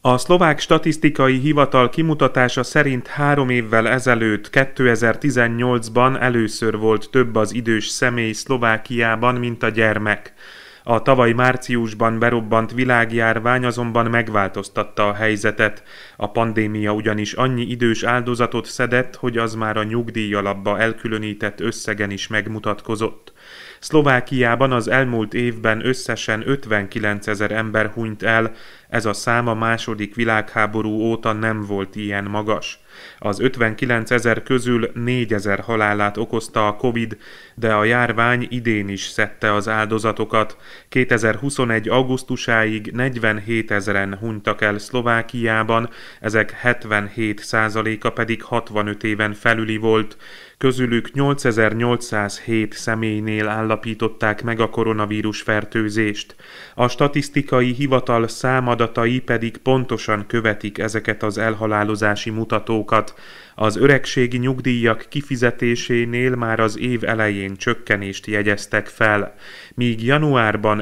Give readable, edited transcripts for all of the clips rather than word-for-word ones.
A szlovák statisztikai hivatal kimutatása szerint 3 évvel ezelőtt, 2018-ban először volt több az idős személy Szlovákiában, mint a gyermek. A tavaly márciusban berobbant világjárvány azonban megváltoztatta a helyzetet. A pandémia ugyanis annyi idős áldozatot szedett, hogy az már a nyugdíjalapba elkülönített összegen is megmutatkozott. Szlovákiában az elmúlt évben összesen 59 000 ember hunyt el, ez a szám a második világháború óta nem volt ilyen magas. Az 59 000 közül 4 000 halálát okozta a Covid, de a járvány idén is szedte az áldozatokat. 2021. augusztusáig 47 000-en hunytak el Szlovákiában, ezek 77%-a pedig 65 éven felüli volt. Közülük 8807 személynél állapították meg a koronavírus fertőzést. A statisztikai hivatal számadatai pedig pontosan követik ezeket az elhalálozási mutatókat. Az öregségi nyugdíjak kifizetésénél már az év elején csökkenést jegyeztek fel. Míg januárban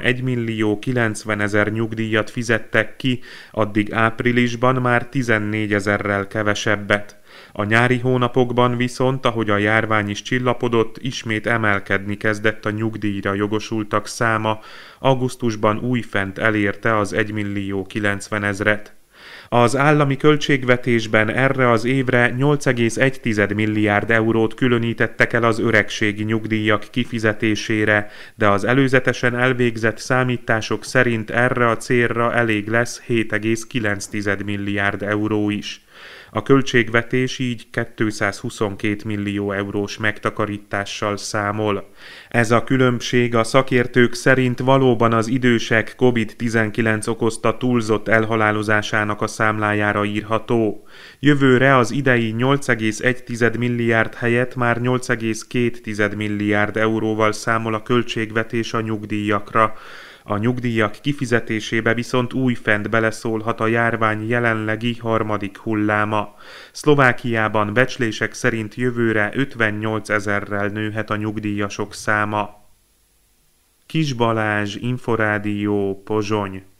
1 090 000 nyugdíjat fizettek ki, addig áprilisban már 14 000-rel kevesebbet. A nyári hónapokban viszont, ahogy a járvány is csillapodott, ismét emelkedni kezdett a nyugdíjra jogosultak száma, augusztusban újfent elérte az 1 090 000-et. Az állami költségvetésben erre az évre 8,1 milliárd eurót különítettek el az öregségi nyugdíjak kifizetésére, de az előzetesen elvégzett számítások szerint erre a célra elég lesz 7,9 milliárd euró is. A költségvetés így 222 millió eurós megtakarítással számol. Ez a különbség a szakértők szerint valóban az idősek COVID-19 okozta túlzott elhalálozásának a számlájára írható. Jövőre az idei 8,1 milliárd helyett már 8,2 milliárd euróval számol a költségvetés a nyugdíjakra. A nyugdíjak kifizetésébe viszont újfent beleszólhat a járvány jelenlegi harmadik hulláma. Szlovákiában becslések szerint jövőre 58 000-rel nőhet a nyugdíjasok száma. Kis Balázs, Inforádió, Pozsony.